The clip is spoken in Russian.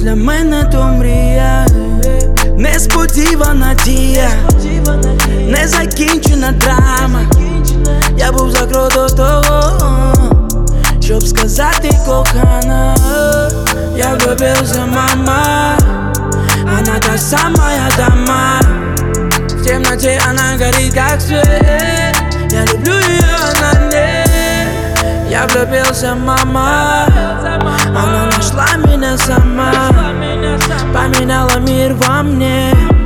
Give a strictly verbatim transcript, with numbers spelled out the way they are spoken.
для мене то мрія, несподівана дія, незакінчена драма. Я був за крок до того, щоб сказати кохана. Я влюбился, мама, она та самая дама. В темноте она горит, как свет. Я люблю ее, она нет. Я влюбился, мама, она нашла меня сама, поменяла мир во мне.